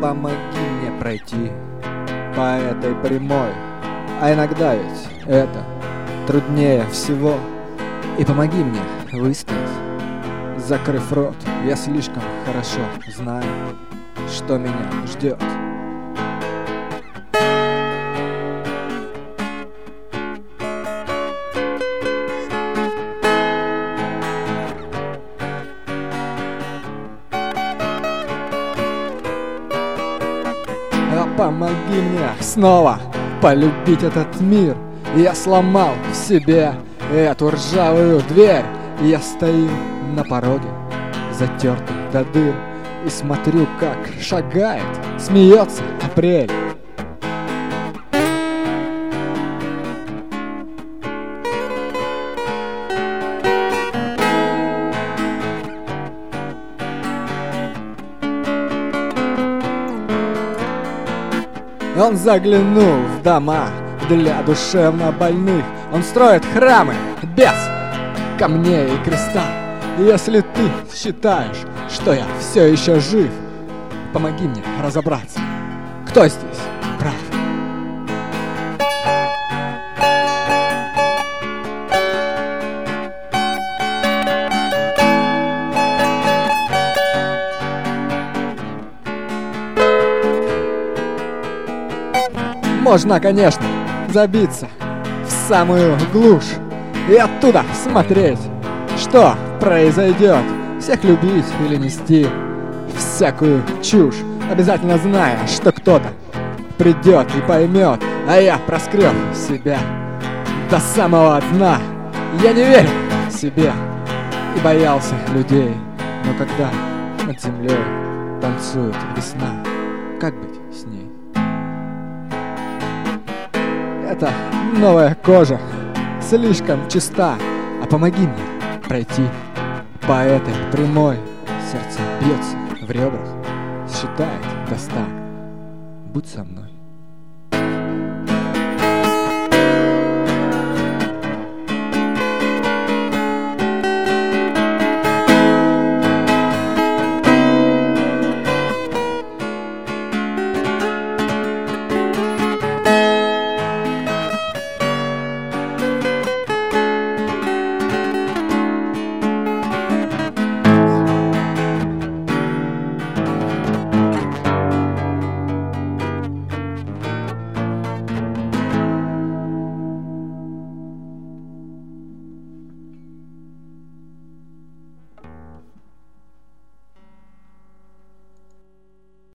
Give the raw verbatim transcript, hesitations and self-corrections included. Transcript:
помоги мне пройти по этой прямой. А иногда ведь это труднее всего. И помоги мне выстоять, закрыв рот. Я слишком хорошо знаю, что меня ждет. А помоги мне снова полюбить этот мир. Я сломал в себе эту ржавую дверь. Я стою на пороге, затертый до дыр, и смотрю, как шагает, смеется апрель. Он заглянул в дома для душевно больных. Он строит храмы без камней и креста. И если ты считаешь, что я все еще жив, помоги мне разобраться, кто здесь прав. Можно, конечно, забиться в самую глушь и оттуда смотреть, что произойдет. Всех любить или нести всякую чушь, обязательно зная, что кто-то придет и поймет. А я проскреб себя до самого дна. Я не верил себе и боялся людей. Но когда над землей танцует весна, как быть с ней? Это новая кожа, слишком чиста. А помоги мне пройти по этой прямой. Сердце бьется в ребрах, считает до ста. Будь со мной.